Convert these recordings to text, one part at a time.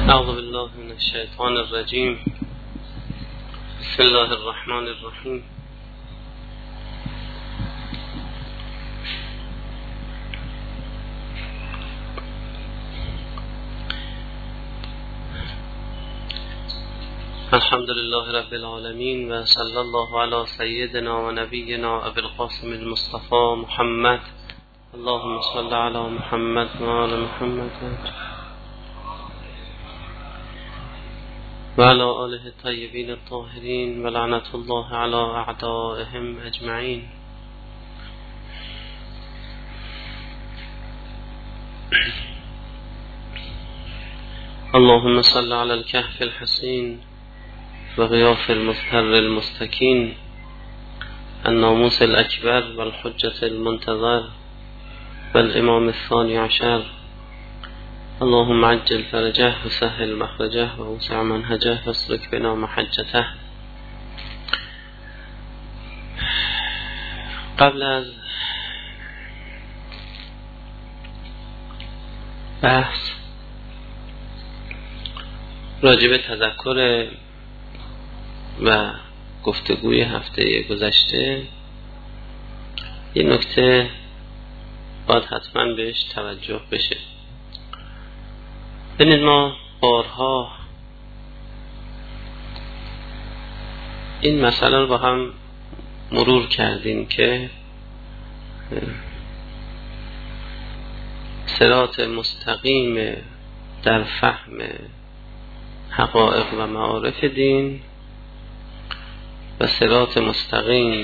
اعوذ بالله من الشیطان الرجیم. بسم الله الرحمن الرحیم. الحمد لله رب العالمین و صلی الله علی سیدنا و نبینا ابی القاسم المصطفى محمد. اللهم صل علی محمد و آل محمد و علی آله الطیبین الطاهرین و لعنت الله علی اعدائهم اجمعین. اللهم صل علی الكهف الحصین و غیاث المزهر المستکین الناموس الاکبر و الحجة المنتظر و الامام الثانی عشر. اللهم عجل فرجه و سهل مخرجه و اوسع منهجه و اسلک بنا محجته. قبل از بحث راجب تذکر و گفتگوی هفته گذشته یه نکته باید حتما بهش توجه بشه. ببینید ما بارها این مسئله رو با هم مرور کردیم که صراط مستقیم در فهم حقایق و معارف دین و صراط مستقیم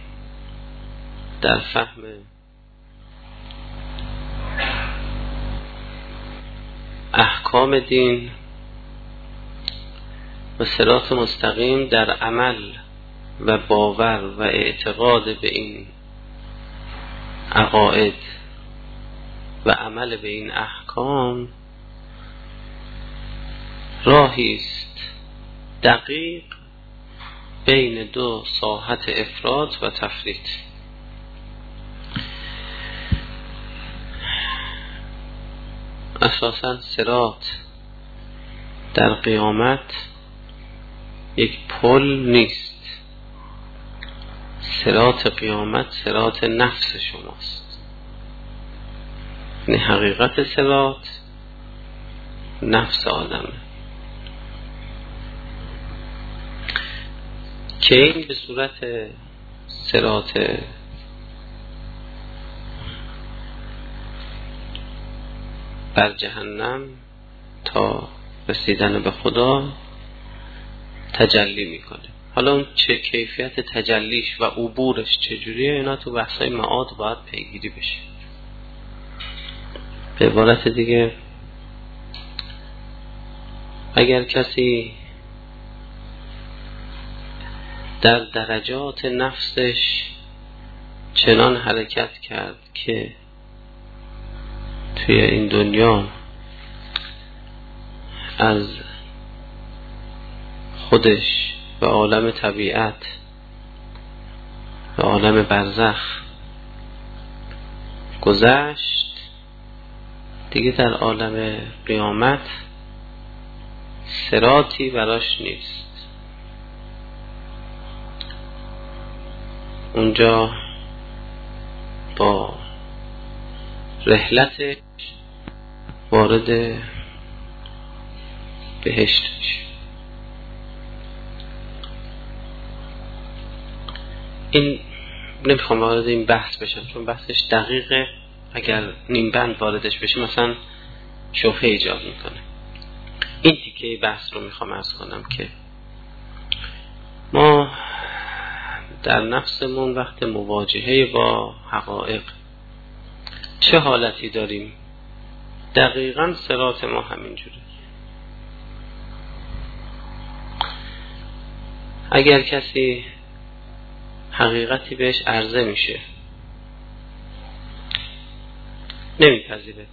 در فهم احکام دین و صراط مستقیم در عمل و باور و اعتقاد به این عقاید و عمل به این احکام راهی است دقیق بین دو ساحت افراد و تفرید. اساساً صراط در قیامت یک پل نیست. صراط قیامت صراط نفس شماست. یعنی حقیقت صراط نفس آدمه که این به صورت صراط بر جهنم تا رسیدن به خدا تجلی میکنه. حالا اون چه کیفیت تجلیش و عبورش چجوریه اینا تو بحثای معاد باید پیگیری بشه. به عبارت دیگه اگر کسی در درجات نفسش چنان حرکت کرد که توی این دنیا از خودش به عالم طبیعت به عالم برزخ گذشت، دیگه در عالم قیامت صراطی براش نیست. اونجا با رحلت وارد بهشت میشه. این نمیخوام وارد این بحث بشم چون بحثش دقیقه. اگر نیم بند واردش بشه مثلا شبهه ایجاد میکنه. این تیکه بحث رو میخوام عرض کنم که ما در نفسمون وقت مواجهه با حقایق چه حالتی داریم؟ دقیقاً صراط ما همینجوره. اگر کسی حقیقتی بهش عرضه میشه نمیپذیره،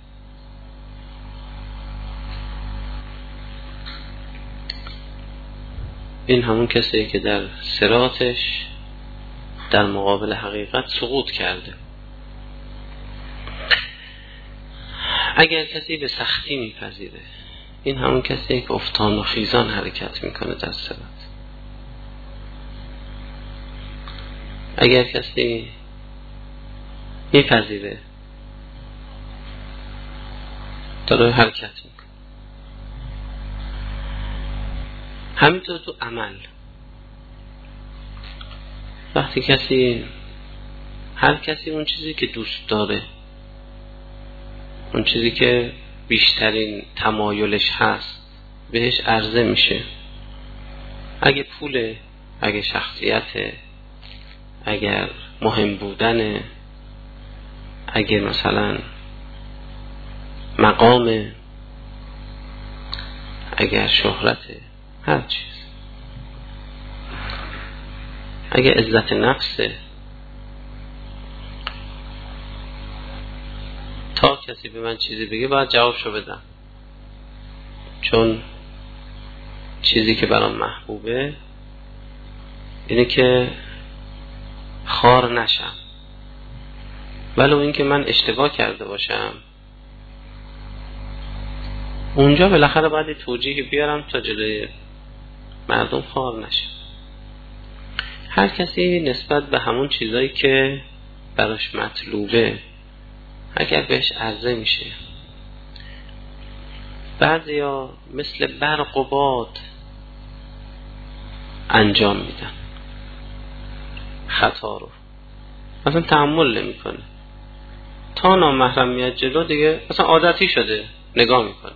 این همون کسیه که در صراطش در مقابل حقیقت سقوط کرده. اگر کسی به سختی میپذیره این همون کسیه که افتان و خیزان حرکت میکنه در صراط. اگر کسی میپذیره داره حرکت میکنه. همینطور تو عمل، وقتی هر کسی اون چیزی که دوست داره، اون چیزی که بیشترین تمایلش هست بهش عرضه میشه. اگه پوله، اگه شخصیته، اگر مهم بودنه، اگه مثلا مقامه، اگر شهرته، هر چیز، اگه عزت نفسه، تا کسی به من چیزی بگه باید جوابشو بدم، چون چیزی که برام محبوبه اینه که خار نشم، ولو اینکه من اشتباه کرده باشم اونجا بالاخره باید توجیهی بیارم تا جلوی مردم خار نشم. هر کسی نسبت به همون چیزایی که براش مطلوبه اگر بهش عرضه میشه، بعضیا مثل برق و باد انجام میدن خطا رو، مثلا تحمل نمی کنه، تا نامحرم میاد جلو دیگه مثلا عادتی شده نگاه میکنه،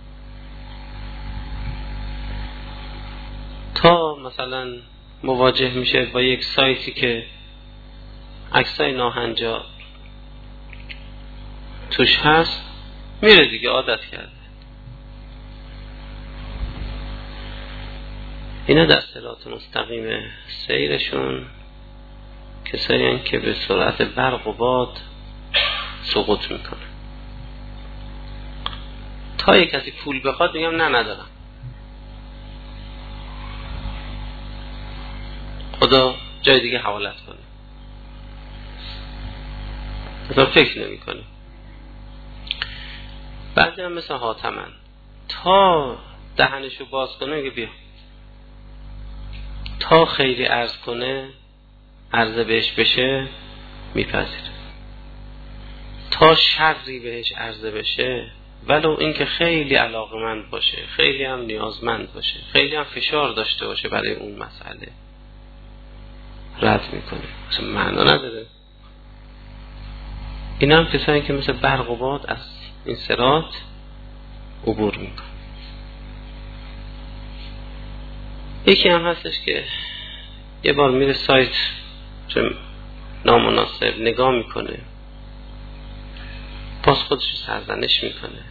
تا مثلا مواجه میشه با یک سایتی که عکسای ناهنجار توش هست میره دیگه، عادت کرده. اینا در صراط مستقیم سیرشون کسایی هستند که به سرعت برق و باد سقوط میکنه. تا یک کسی پول بخواد میگم نه ندارم، خدا جای دیگه حوالت کنه، مثلا فکر نمی کنه. بعضی هم مثل حاتمن تا دهنشو باز کنه میگه بیا، تا خیلی عرض کنه عرضه بهش بشه میپذیره، تا شری بهش عرضه بشه ولو اینکه خیلی علاقمند باشه، خیلی هم نیازمند باشه، خیلی هم فشار داشته باشه برای اون مسئله، رد میکنه، اصلا معنا نداره. این هم کسایی که مثل برق و باد از این صراط عبور میکنه. یکی هم هستش که یه بار میره سایت چون نامناسب نگاه میکنه، باز خودش سرزنش میکنه،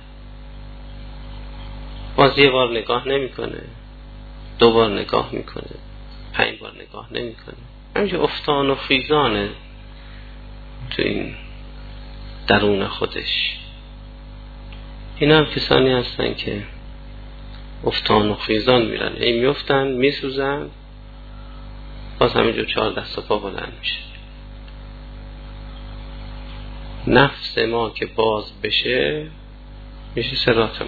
باز یه بار نگاه نمیکنه، 2 بار نگاه میکنه، 5 بار نگاه نمیکنه. همینجور افتان و خیزانه تو این درون خودش. اینا هم کسانی هستن که افتان و خیزان میرن، این میفتن میسوزن، باز همینجور 4 دست و پا بلند میشه. نفس ما که باز بشه میشه صراط ما،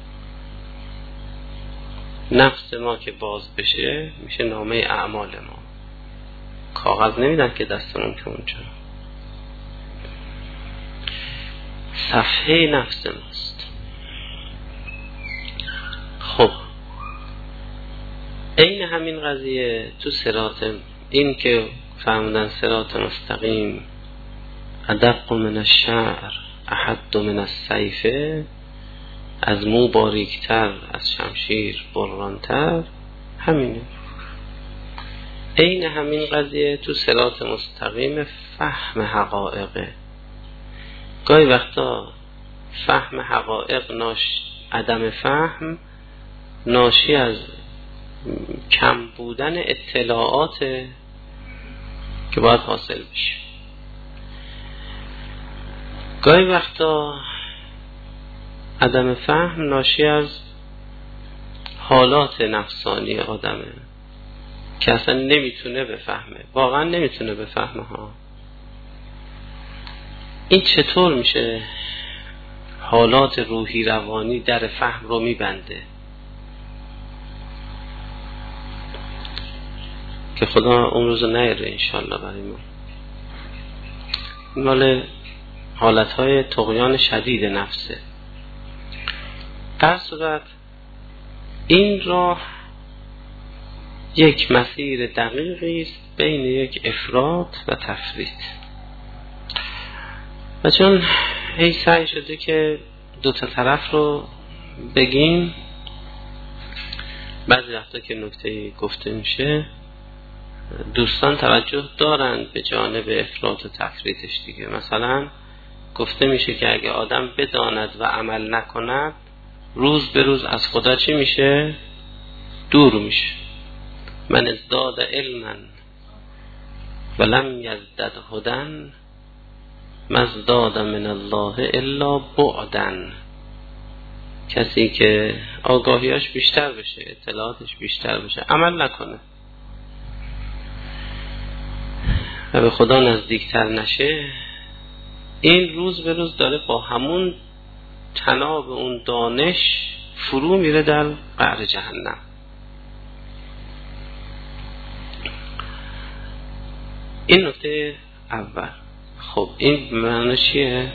نفس ما که باز بشه میشه نامه اعمال ما. کاغذ نمیدن که دستمون که اونجا صفحه نفس ماست. خب این همین قضیه تو صراط، این که فرمودن صراط مستقیم ادق من الشعر احد من السیف، از مو باریکتر از شمشیر برانتر، همینه. این همین قضیه تو صراط مستقیم فهم حقایقه. گاهی وقتا فهم حقایق عدم فهم ناشی از کم بودن اطلاعات که باید حاصل بشه. گاهی وقتا عدم فهم ناشی از حالات نفسانی آدمه که اصلا نمیتونه بفهمه، واقعا نمیتونه بفهمه ها. این چطور میشه حالات روحی روانی در فهم رو میبنده که خدا اون روز نیاره انشالله برای ما. این مال حالتهای طغیان شدید نفسه. در صورت این راه یک مسیر دقیقی است بین یک افراط و تفریط، و چون هی سعی شده که دو تا طرف رو بگیم، بعضی وقتا که نکته گفته میشه دوستان توجه دارند به جانب افراط و تفریطش دیگه. مثلا گفته میشه که اگه آدم بداند و عمل نکند روز به روز از خدا چی میشه؟ دور میشه. من ازداد علما ولم یزدد هدن مزداد من الله الا بعدن. کسی که آگاهیاش بیشتر بشه، اطلاعاتش بیشتر بشه، عمل نکنه و به خدا نزدیکتر نشه، این روز به روز داره با همون تناب اون دانش فرو میره در قعر جهنم. این نکته اول. خب این معنی چیه؟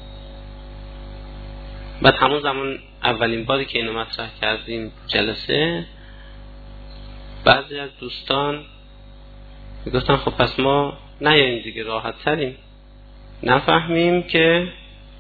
بعد همون زمان اولین باری که اینو مطرح کردیم جلسه، بعضی از دوستان میگفتن خب پس ما نیاییم دیگه، راحت تریم، نفهمیم که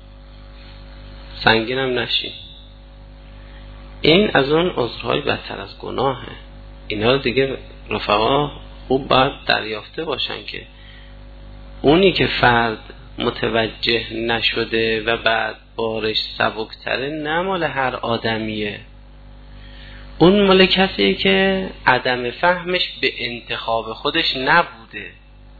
سنگینم نشیم. این از اون عذرهای بدتر از گناهه. اینا رو دیگه رفقا خوب باید دریافته باشن که اونی که فرد متوجه نشده و بعد بارش سبکتره نه مال هر آدمیه، اون مال کسیه که عدم فهمش به انتخاب خودش نبوده،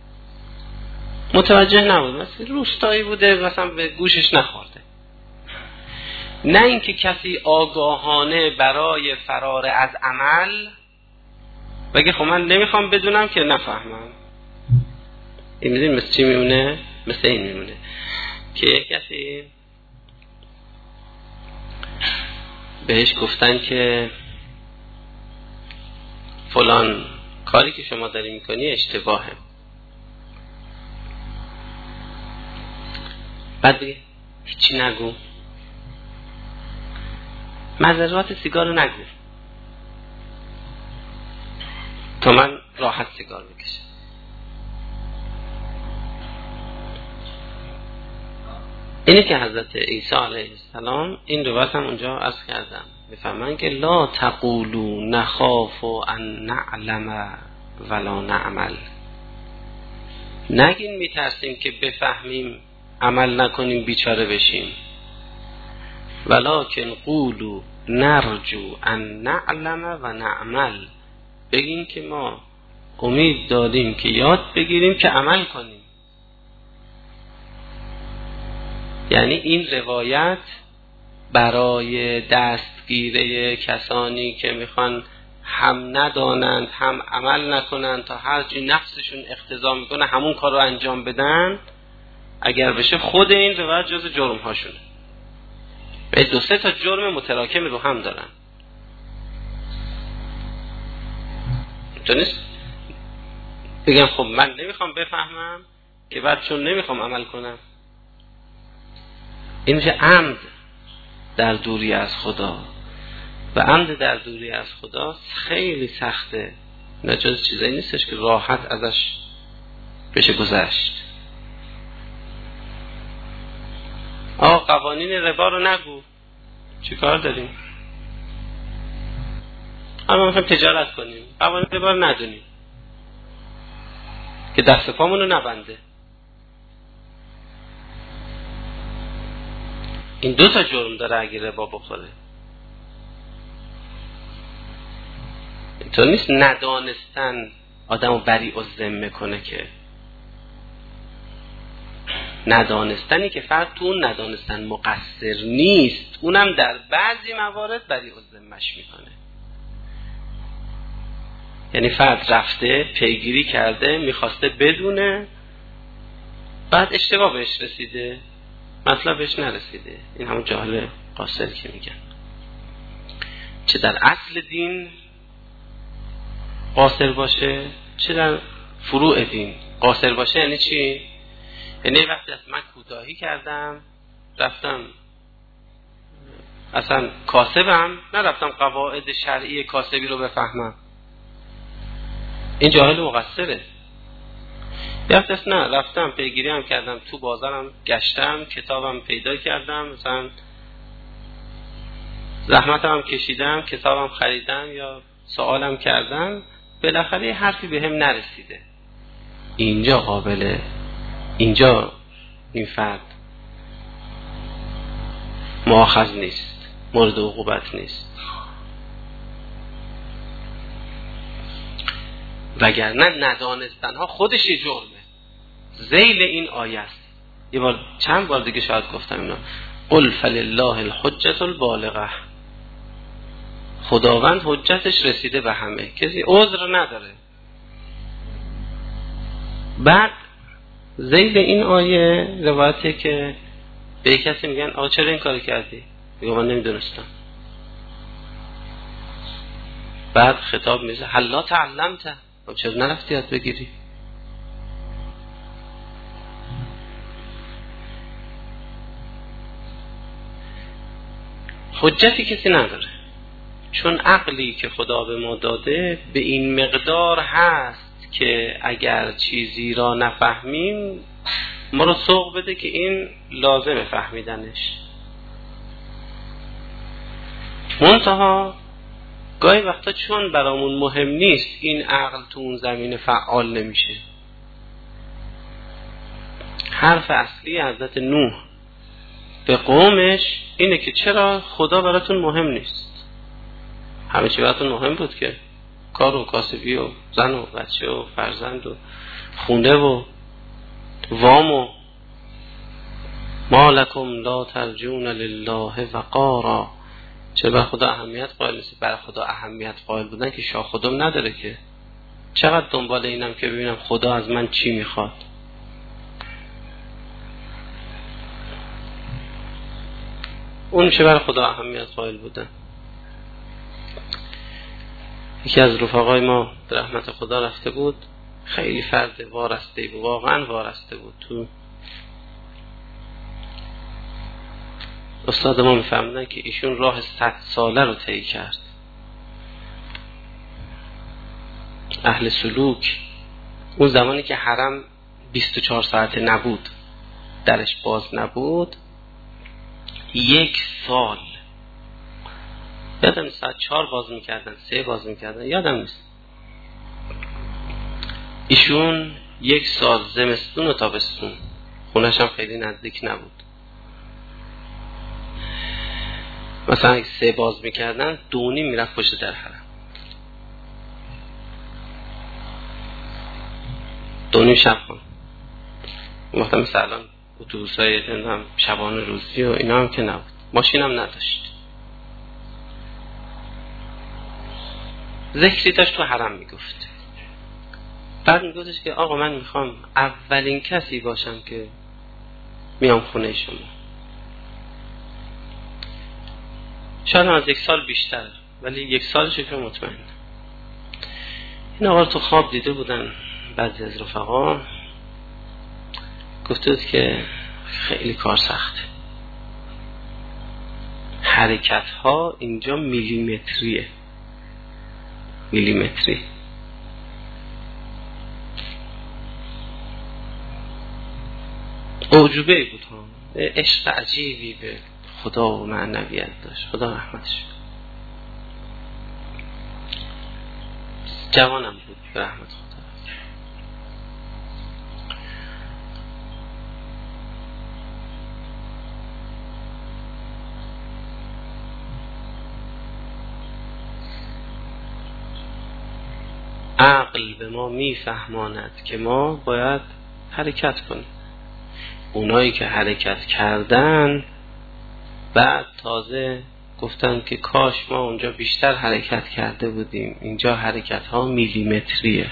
متوجه نبود، مثلا روستایی بوده مثلا به گوشش نخورده. نه اینکه کسی آگاهانه برای فرار از عمل بگه خب من نمیخوام بدونم که نفهمم. این میدونی مثل چی میمونه؟ مثل این میمونه که یک کسی بهش گفتن که فلان کاری که شما داری میکنی اشتباهه، بعد بگه هیچی نگو، مضرات سیگارو نگو تا من راحت سیگار بکشم. اینه که حضرت عیسی علیه السلام این روایت هم اونجا عرض کردم میفهمن که لا تقولوا نخاف ان نعلم ولا نعمل. نگین میترسیم که بفهمیم عمل نکنیم بیچاره بشیم، ولکن قولوا نرجو ان نعلم و نعمل. بگین که ما امید داریم که یاد بگیریم که عمل کنیم. یعنی این روایت برای دستگیره کسانی که میخوان هم ندانند هم عمل نکنند تا هر چی نفسشون اقتضا میکنه همون کار رو انجام بدن، اگر بشه خود این روایت جز جرم هاشونه. به دو سه تا جرم متراکم رو هم دارن. تو نیست بگم خب من نمیخوام بفهمم که بعد چون نمیخوام عمل کنم. این میشه عمد در دوری از خدا، و عمد در دوری از خدا خیلی سخته، نه جز چیزایی نیستش که راحت ازش بشه گذشت. قوانین ربا رو نگو، چی کار داریم؟ اما میخوایم تجارت کنیم، قوانین ربا رو ندونیم که دست پامون رو نبنده. این دو تا جرم داره اگه ربا بخوره. اینطور نیست ندانستن آدمو بریء الذمه کنه، که ندانستنی که فرد تو اون ندانستن مقصر نیست، اونم در بعضی موارد بریء الذمه‌اش میکنه. یعنی فرد رفته پیگیری کرده، میخواسته بدونه، بعد اشتباه بهش رسیده، مطلبش نرسیده. این همون جاهل قاصر که میگن. چه در اصل دین قاصر باشه، چه در فروع دین قاصر باشه. یعنی چی؟ یعنی وقتی از من کوتاهی کردم، رفتم اصلا کاسبم، نرفتم قواعد شرعی کاسبی رو بفهمم، این جاهل مقصره. یفتست نه، رفتم پیگیری هم کردم، تو بازارم گشتم، کتابم پیدا کردم، مثلا زحمتم هم کشیدم، کتابم خریدم یا سوالم کردم، بالاخره حرفی به هم نرسیده. اینجا قابله، اینجا این فرد مؤاخذ نیست، مورد عقوبت نیست. وگرنه ندانستن ها خودش یه جرمه. ذیل این آیه است. یه بار چند بار دیگه شاید گفتم اینا. قل فلله الحجة البالغه. خداوند حجتش رسیده به همه، کسی عذر نداره. بعد ذیل این آیه روایته که به کسی میگن آقا چرا این کار کردی؟ میگه من نمیدونستم. بعد خطاب میشه حلا تعلمت، چرا نرفتی یاد بگیری؟ حجتی کسی نداره، چون عقلی که خدا به ما داده به این مقدار هست که اگر چیزی را نفهمیم ما رو سوق بده که این لازمه فهمیدنش. منتها گاهی وقتا چون برامون مهم نیست، این عقل تو اون زمینه فعال نمیشه. حرف اصلی حضرت نوح به قومش اینه که چرا خدا براتون مهم نیست؟ همه چی براتون مهم بود که کار و کاسبی و زن و بچه و فرزند و خونه و وام و ما لکم لا ترجون لله وقارا. چرا بر خدا اهمیت قائل نیست؟ بر خدا اهمیت قائل بودن که شاه خودم نداره که. چقدر دنبال اینم که ببینم خدا از من چی میخواد. اون میشه بر خدا اهمیت قائل بودن. یکی از رفقای ما به رحمت خدا رفته بود، خیلی فرد وارسته بود، واقعا وارسته بود. تو استاد ما میفهمدن که ایشون راه 100 ساله رو طی کرد. اهل سلوک اون زمانی که حرم 24 ساعته نبود، درش باز نبود، 1 سال یادم ساعت 4 باز میکردن، 3 باز میکردن، یادم نیست. ایشون 1 سال زمستون و تابستون، خونش هم خیلی نزدیک نبود، مثلا اگه 3 باز میکردن 2:30 میرفت پشت در حرم. 2:30 شب هم وقتا مثل الان اتوبوس های شبانه روزی و اینا هم که نبود، ماشین هم نداشت. ذکری داشت تو حرم میگفت. بعد میگفتش که آقا من میخوام اولین کسی باشم که میام خونه شما. شاید از 1 سال بیشتر، ولی 1 سالش که مطمئن. این آقا تو خواب دیده بودن بعضی از رفقا، گفته بود که خیلی کار سخته، حرکت ها اینجا میلیمتریه، میلیمتری. اعجوبه بود ها، عشق عجیبی به خدا و معنویت داشت، خدا رحمتش. جوانم بود به رحمت خدا. عقل به ما میفهماند که ما باید حرکت کنیم. اونایی که حرکت کردن بعد تازه گفتن که کاش ما اونجا بیشتر حرکت کرده بودیم، اینجا حرکت ها میلیمتریه.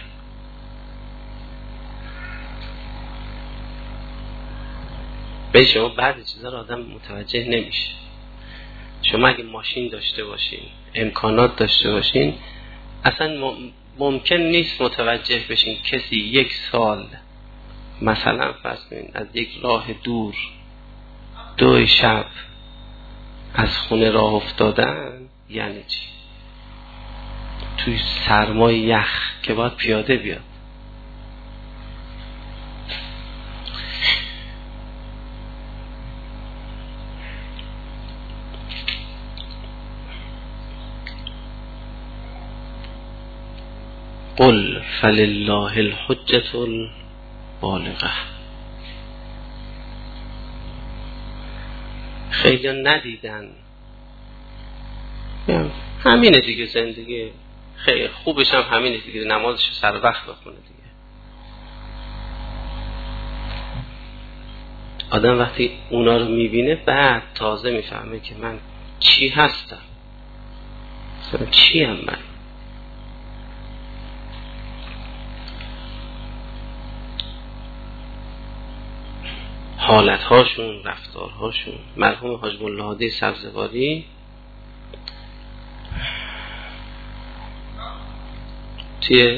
به شما بعضی چیزا رو آدم متوجه نمیشه. شما اگه ماشین داشته باشین، امکانات داشته باشین، اصلا ممکن نیست متوجه بشین کسی 1 سال مثلا فرض کنین از یک راه دور 2 شب از خونه راه افتادن یعنی چی؟ توی سرمای یخ که باید پیاده بیاد. قل فلله الحجة البالغة. خیلی ندیدن همینه دیگه، زندگی خیلی خوبش هم همینه دیگه، نمازش سر وقت بخونه دیگه. آدم وقتی اونا رو میبینه بعد تازه میفهمه که من چی هستم، مثلا چی هم من. حالتهاشون، رفتارهاشون. مرحوم حاج ملا هادی سبزواری توی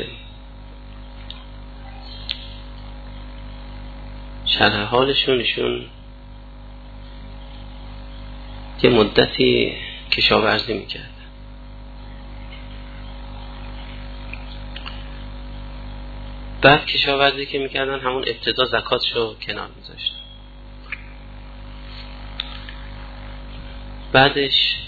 شرح حالشون ایشون یه مدتی کشاورزی میکرد. بعد کشاورزی که میکردن همون ابتدا زکاتشو کنار میذاشتن. بعدش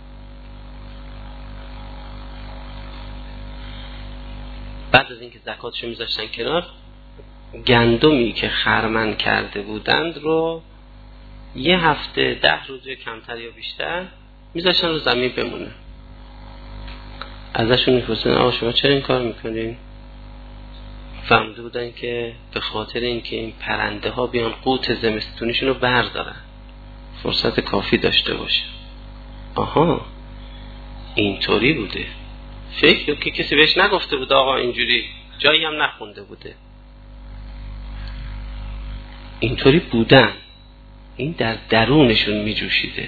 بعد از اینکه زکاتشو میذاشتن کنار، گندمی که خرمن کرده بودند رو 1 هفته 10 روز کمتر یا بیشتر میذاشتن رو زمین بمونه. ازشون میپرسن آقا شما چرا این کار میکنین؟ فهمیده بودن که به خاطر اینکه این پرنده ها بیان قوت زمستونیشون رو بردارن، فرصت کافی داشته باشه. آها اینطوری بوده. فکر که کسی بهش نگفته بود آقا اینجوری، جایی هم نخونده بوده. اینطوری بودن، این در درونشون میجوشیده.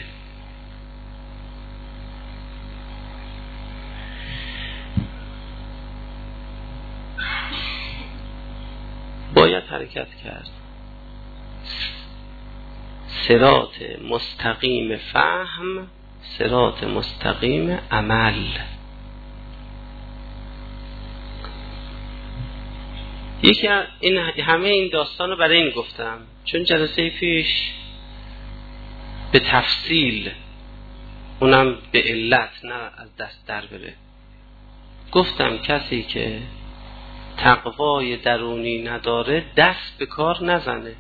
باید حرکت کرد. صراط مستقیم فهم، صراط مستقیم عمل. یکی این همه این داستان رو برای این گفتم چون جلسه پیش به تفصیل، اونم به علت، نه از دست در بره، گفتم کسی که تقوای درونی نداره دست به کار نزنه،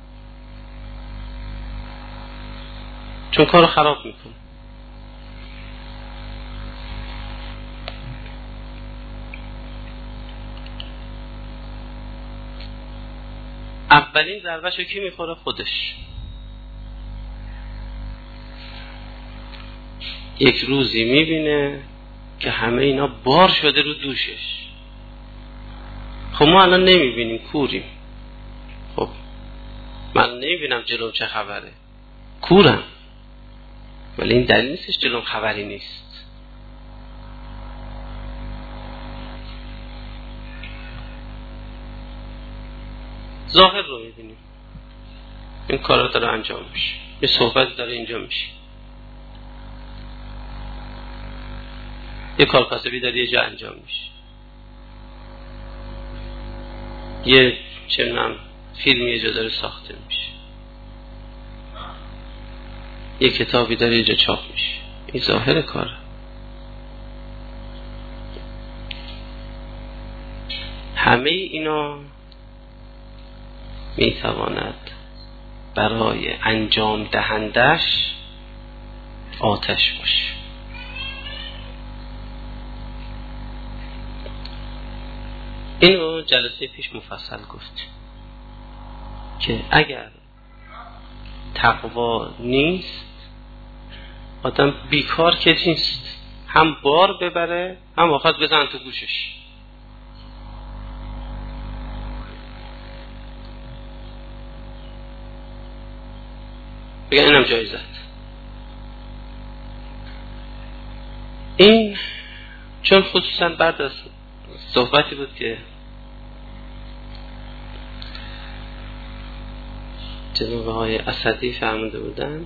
چون کارو خراب میکنه. اولین ضربه‌شو کی میخوره؟ خودش. یک روزی میبینه که همه اینا بار شده رو دوشش. خب ما الان نمیبینیم، کوریم. خب من نمیبینم جلوم چه خبره، کورم، ولی این دلیل نیستش جلوم خبری نیست. ظاهر رو میبینیم، این کارا داره انجام میشه، یه صحبت داره اینجا میشه، یه کار کاسبی داره یه جا انجام میشه، یه چنم فیلمی یه جا داره ساخته میشه، یه کتابی داره یه جا چاپ میشه. این ظاهر کاره. همه اینا میتواند برای انجام دهندش آتش باشه. اینو جلسه پیش مفصل گفت که اگر تقوا نیست آدم بیکار که نیست، هم بار ببره هم واقعا بزن تو گوشش. بگن اینم جایزت. این چون خصوصا بعد از صحبتی بود که جناب آقای اسدی فرموده بودن،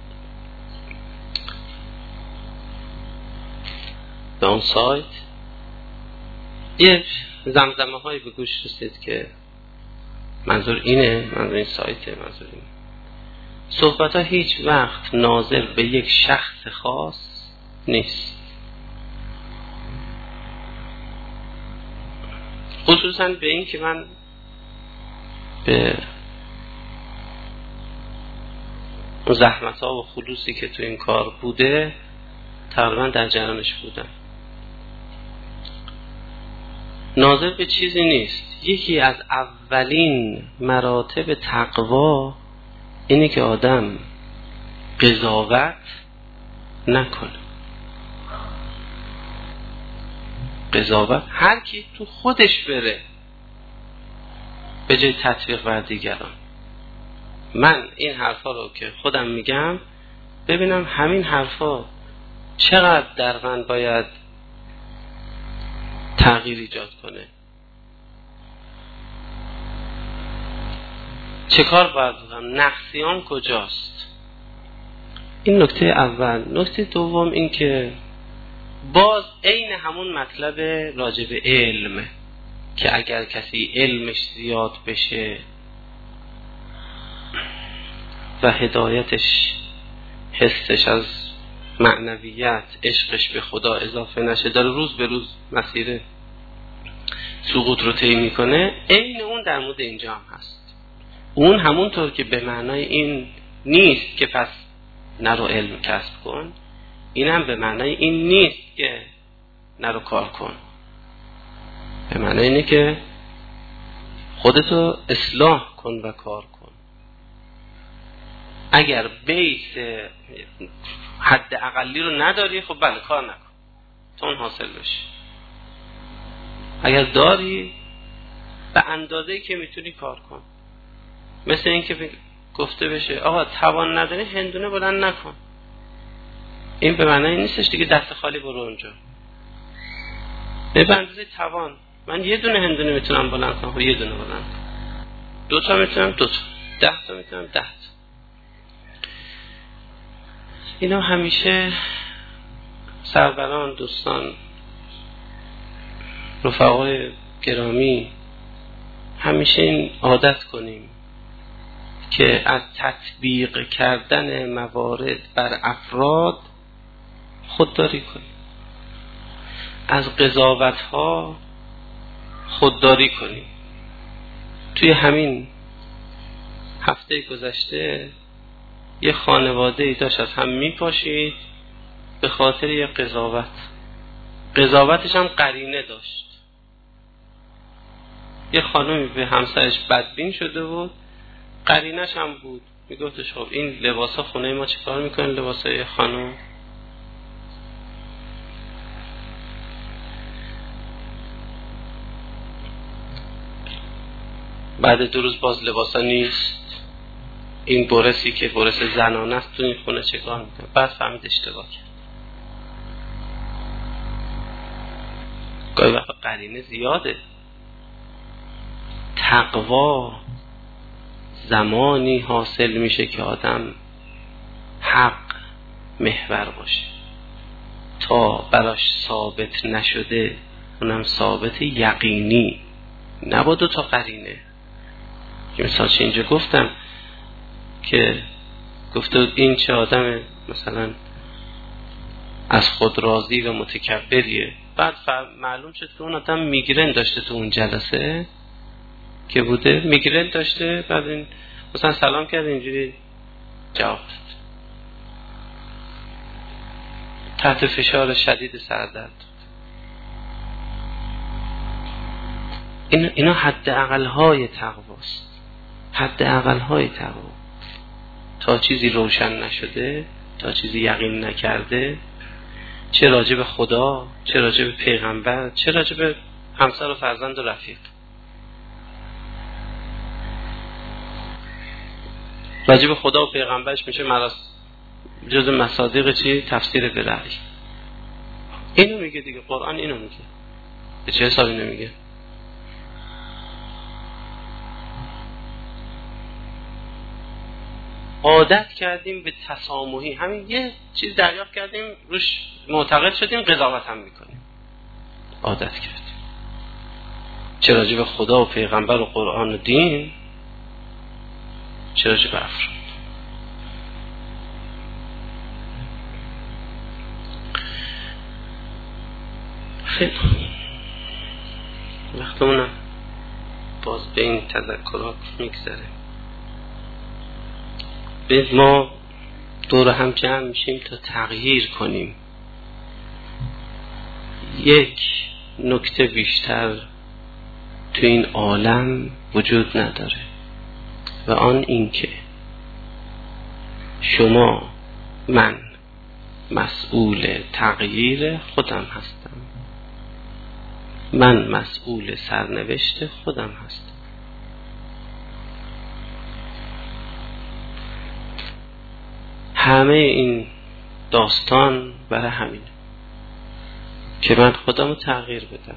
به اون سایت یه زمزمه هایی به گوش رسید که منظور اینه، منظور این سایته، منظور اینه. صحبت ها هیچ وقت ناظر به یک شخص خاص نیست، خصوصا به این که من به زحمت ها و خلوصی که تو این کار بوده تقریبا در جریانش بودم. ناظر به چیزی نیست. یکی از اولین مراتب تقوا اینه که آدم قضاوت نکنه. قضاوت هر کی تو خودش بره به جای تطبیق بر دیگران. من این حرفا رو که خودم میگم ببینم همین حرفا چقدر در من باید تغییر ایجاد کنه، چه کار باید بکنم، نقصیام کجاست. این نکته اول. نکته دوم این که باز عین همون مطلب راجع به علم که اگر کسی علمش زیاد بشه و هدایتش، حسش از معنویت، عشقش به خدا اضافه نشه، داره روز به روز مسیر سقوط رو طی میکنه. عین اون در مورد اینجا هم هست. اون همونطور که به معنای این نیست که پس نرو علم کسب کن، این هم به معنای این نیست که نرو کار کن. به معنای اینه که خودتو اصلاح کن و کار کن. اگر بیس حد اقلی رو نداری، خب بله کار نکن تا اون حاصل بشه. اگر داری به اندازه‌ای که میتونی کار کن. مثل این که گفته بشه آقا توان نداری هندونه بلند نکن. این به معنی نیستش دیگه دست خالی برو اونجا. به اندازه توان. من یه دونه هندونه میتونم بلند کنم، یه دونه بلند کنم. 2 تا میتونم 2 تا. 10 تا میتونم 10 تا. اینا همیشه سروران، دوستان، رفقای گرامی، همیشه این عادت کنیم که از تطبیق کردن موارد بر افراد خودداری کنیم، از قضاوت ها خودداری کنیم. توی همین هفته گذشته یه خانواده ای داشت از هم میپاشید به خاطر یه قضاوت. قضاوتش هم قرینه داشت. یه خانومی به همسرش بدبین شده بود، قرینش هم بود. میگفتش خب این لباسا خونه ما چیکار میکنه، لباسای خانم؟ بعد 2 روز باز لباسا نیست. این برسی که برس زنانه است تو این خونه چیکار میکنه؟ بعد فهمید اشتباه کرد. گاهی وقتا قرینه زیاده. تقوا زمانی حاصل میشه که آدم حق محور باشه. تا براش ثابت نشده، اونم ثابت یقینی، نه با 2 تا قرینه. که مثالش اینجا گفتم که گفته این چه آدم مثلا از خود راضی و متکبریه. بعد معلوم شد که اون آدم میگرن داشته تو اون جلسه که بوده، میگرن داشته. بعد این مثلا سلام کرد اینجوری جواب داد، تحت فشار شدید سردرد. اینا حد اقل‌های تقواست. حد اقل‌های تقوا. تا چیزی روشن نشده، تا چیزی یقین نکرده، چه راجع به خدا، چه راجع به پیغمبر، چه راجع به همسر و فرزند و رفیق، راجب خدا و پیغمبرش میشه جز مصادیق چی؟ تفسیر بدعی. اینو میگه دیگه، قرآن اینو میگه. به چه حساب اینو میگه؟ عادت کردیم به تسامحی، همین یه چیز دریافت کردیم روش معتقد شدیم قضاوت هم میکنیم. عادت کردیم. چه راجع به خدا و پیغمبر و قرآن و دین، چه راجع به افراد. خیلی وقتمونم باز به این تذکرات میگذره. ما دور هم جمع میشیم تا تغییر کنیم. یک نکته بیشتر تو این عالم وجود نداره و آن این که شما، من مسئول تغییر خودم هستم، من مسئول سرنوشت خودم هستم. همه این داستان برای همینه که من خودم رو تغییر بدم.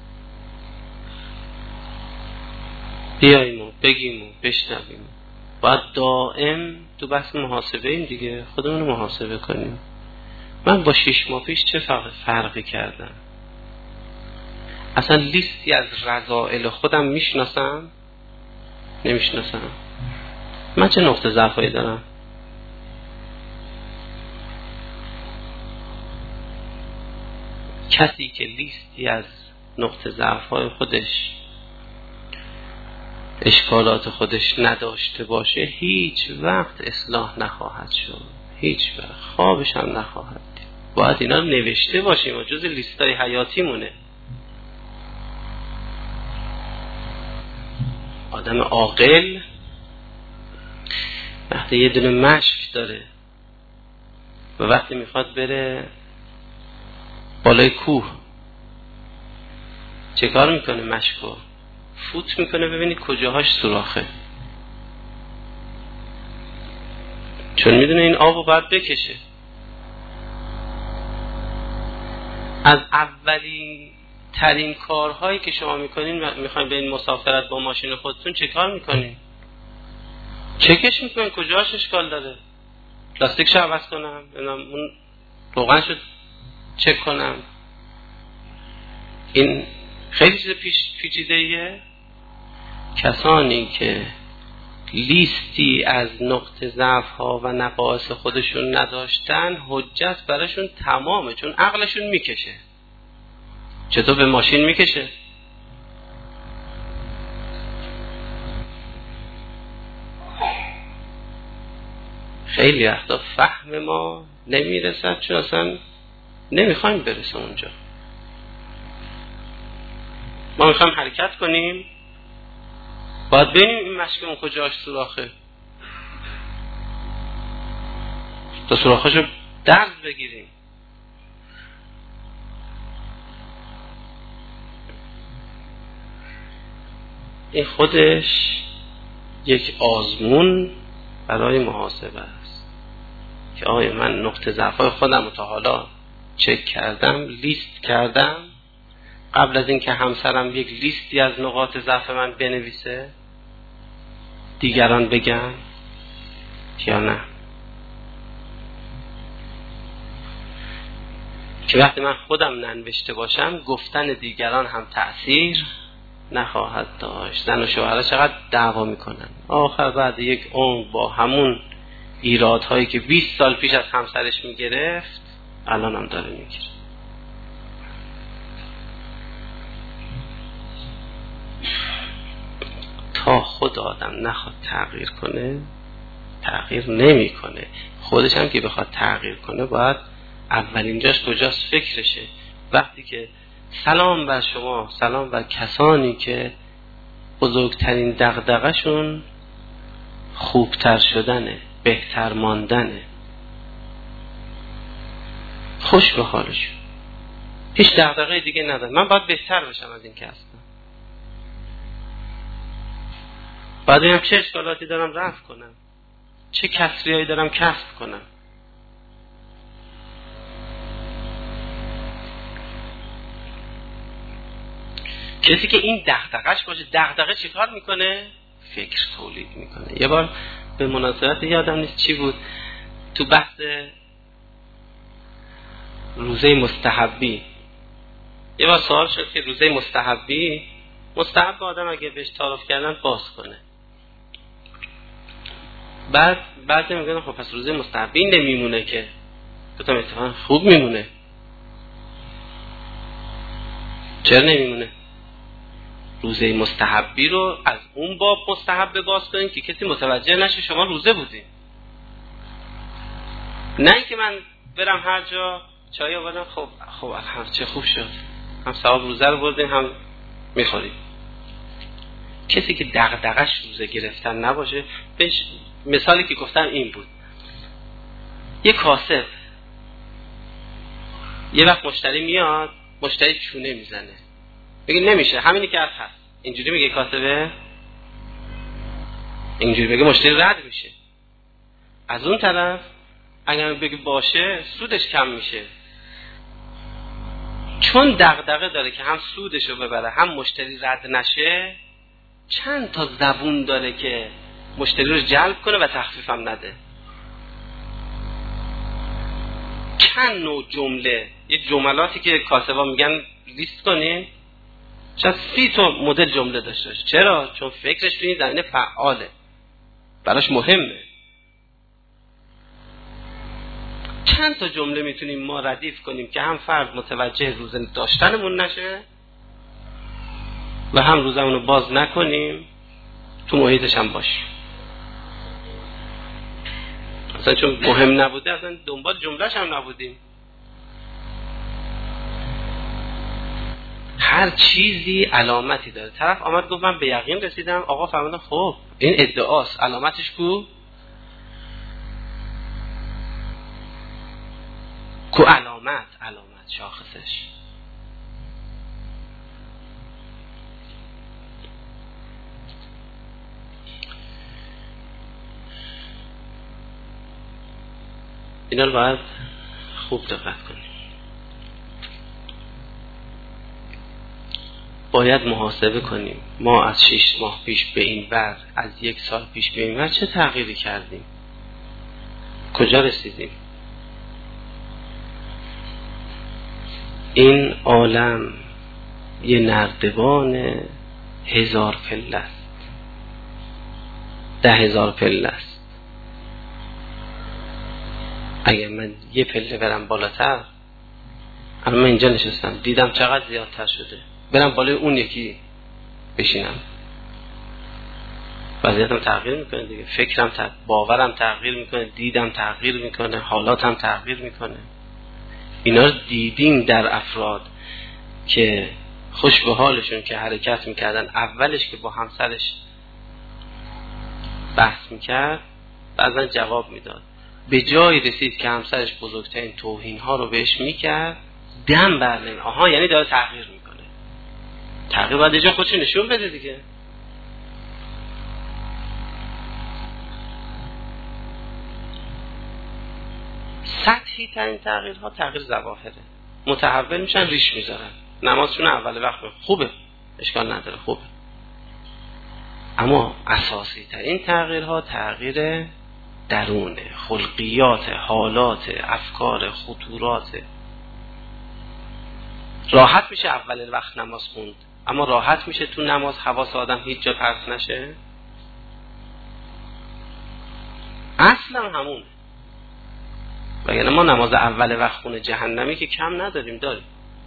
بیاییم و بگیم و بشنویم. باید دائم تو بحث محاسبه این دیگه خودمون رو محاسبه کنیم. من با 6 ماه پیش چه فرقی کردم؟ اصلا لیستی از رذائل خودم میشناسم؟ نمیشناسم. من چه نقطه ضعفایی دارم؟ کسی که لیستی از نقطه ضعف‌های خودش، اشکالات خودش نداشته باشه هیچ وقت اصلاح نخواهد شد، هیچ وقت خوابش هم نخواهد دید. باید اینا نوشته باشیم و جز لیستای حیاتی مونه. آدم عاقل وقتی یه دونه مشک داره و وقتی میخواد بره بالای کوه چه کار میکنه؟ مشکو فوت میکنه ببینید کجاهاش سوراخه، چون میدونه این آبو باید بکشه. از اولین ترین کارهایی که شما میکنین میخواین به این مسافرت با ماشین خودتون چه کار میکنین؟ چکش میکنین کجاهاش اشکال داره، لاستیکشو عوض کنم، اون روغنشو چک کنم. این خیلی چیز پیچیده‌ایه. کسانی که لیستی از نقطه ضعف ها و نقائص خودشون نداشتن حجت براشون تمامه، چون عقلشون میکشه. چطور به ماشین میکشه؟ خیلی وقتا فهم ما نمیرسد چون اصلا نمیخوایم برسه اونجا. ما میخوایم حرکت کنیم، باید ببینیم این مشکمون کجاش سوراخه تا سوراخاشو درز بگیریم. این خودش یک آزمون برای محاسبه است که آیا من نقطه ضعف‌های خودم رو تا حالا چک کردم، لیست کردم، قبل از اینکه همسرم یک لیستی از نقاط ضعف من بنویسه دیگران بگن یا نه؟ که وقتی من خودم ننوشته باشم گفتن دیگران هم تأثیر نخواهد داشت. زن و شوهرها چقدر دعوا میکنن، آخر بعد یک عمر با همون ایرادهایی که 20 سال پیش از همسرش میگرفت الان هم داره میگیره. تا خود آدم نخواد تغییر کنه تغییر نمی کنه. خودش هم که بخواد تغییر کنه باید اولین جاش کجاست؟ فکرشه. وقتی که سلام بر شما، سلام بر کسانی که بزرگترین دغدغه‌شون خوبتر شدنه، بهتر ماندنه، خوش به حالشون، هیچ دغدغه دیگه ندارن. من باید بهتر بشم از این که هستم، باید هم چه اشکالاتی دارم رفع کنم. چه کسریایی دارم کسب کنم. کسی که این دغدغه‌اش باشه، دغدغه چیکار میکنه؟ فکر تولید میکنه. یه بار به مناسبت یادم نیست چی بود، تو بحث روزه مستحبی یه بار سوال شد که روزه مستحبی، مستحب آدم اگه بهش تعارف کردن باز کنه. بعد میگن خب پس روزه مستحبی نمیمونه که. گفتم اتفاقا خوب میمونه. چرا نمیمونه؟ روزه مستحبی رو از اون باب مستحب باز کنین که کسی متوجه نشه شما روزه بودین. نه اینکه من برم هر جا چای آوردم، خب چه خوب شد، هم ثواب روزه رو بردین هم میخورید. کسی که دغدغش روزه گرفتن نباشه، مثالی که گفتم این بود، یه کاسب یه وقت مشتری میاد، مشتری چونه میزنه، میگه نمیشه، همینی که هست. اینجوری میگه کاسبه، اینجوری بگه مشتری رد میشه. از اون طرف اگر بگه باشه سودش کم میشه، چون دغدغه داره که هم سودشو ببره هم مشتری رد نشه. چند تا زبون داره که مشتری رو جلب کنه و تخفیف هم نده. چند نوع جمله، یه جملاتی که کاسبا میگن لیست کنین، شاید 30 تا مدل جمله داشته باشه. چرا؟ چون فکرش تو این زمینه فعاله، براش مهمه. چند تا جمله میتونیم ما ردیف کنیم که هم فرد متوجه روزه داشتنمون نشه و هم روزمون رو باز نکنیم، تو محیطش هم باشیم. اصلا چون مهم نبوده اصلا دنبال جملهش هم نبودیم. هر چیزی علامتی داره. طرف آمد گفت من به یقین رسیدم، آقا فرمودن خب این ادعاست، علامتش کو علامت شاخصش. اینا رو باید خوب دقت کنیم. باید محاسبه کنیم ما از 6 ماه پیش به این ور، از 1 سال پیش به این ور چه تغییری کردیم، کجا رسیدیم. این عالم یه نردبان 1000 پله است، 10,000 پله است. اگر من یه پله برم بالاتر، الان من اینجا نشستم دیدم چقدر زیادتر شده، برم بالای اون یکی بشینم، وضعیتم تغییر میکنه دیگه، فکرم باورم تغییر میکنه، دیدم تغییر میکنه، حالاتم تغییر میکنه. اینا رو دیدیم در افراد که خوش به حالشون که حرکت میکردن. اولش که با همسرش بحث میکرد بعضا جواب میداد، به جای رسید که همسرش بزرگترین توهین ها رو بهش میکرد، دم برنمی. آها یعنی داره تغییر میکنه. تغییر باید جا خودش نشون بده دیگه. سطحی ترین تغییرها تغییر ظواهره، متحول میشن، ریش میذارن، نمازشون اول وقت خوبه، اشکال نداره، خوبه. اما اساسی ترین تغییرها تغییر درونه، خلقیات، حالات، افکار، خطورات. راحت میشه اول وقت نماز خوند، اما راحت میشه تو نماز حواس آدم هیچ جا پرت نشه. اصلا همونه. وگرنه ما نماز اول وقت خونه جهنمی که کم نداریم، داریم.